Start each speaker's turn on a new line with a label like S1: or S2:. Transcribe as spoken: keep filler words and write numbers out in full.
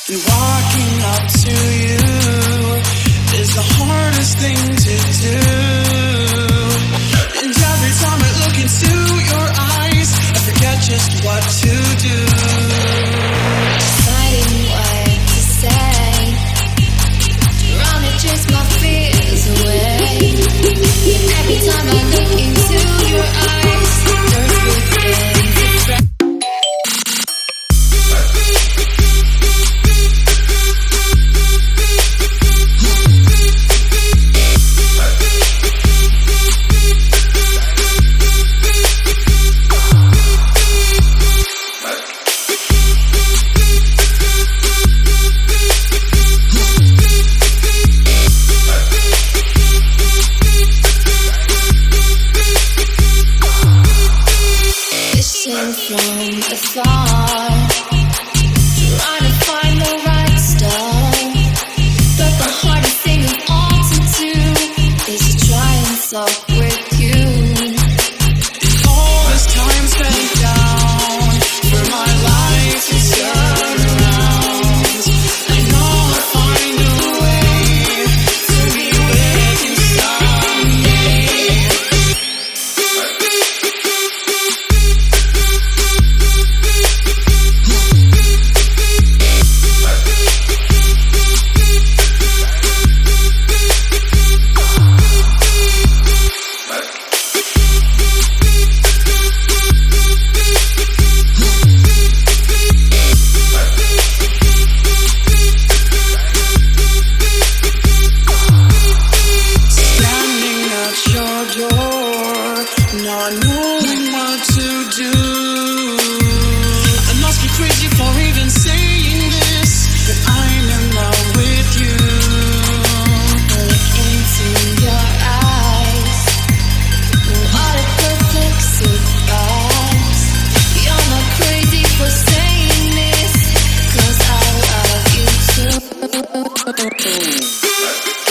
S1: And walking up to you is the hardest thing to do. And every time I look into your eyes, I forget just what to do.
S2: Deciding what to say, trying to chase my fears away. And every time I look into your eyes, there's within to try. From afar, trying to find the right start, but the hardest thing of all to do is to try and talk with you.
S1: All this time spent down for my life to turn around. I know I'll find a way to be with you someday. Not knowing what to do. I must be crazy for even saying this, but I'm in love with you.
S2: Look into your eyes, what a perfect surprise. You're not crazy for saying this, 'cause I love you too.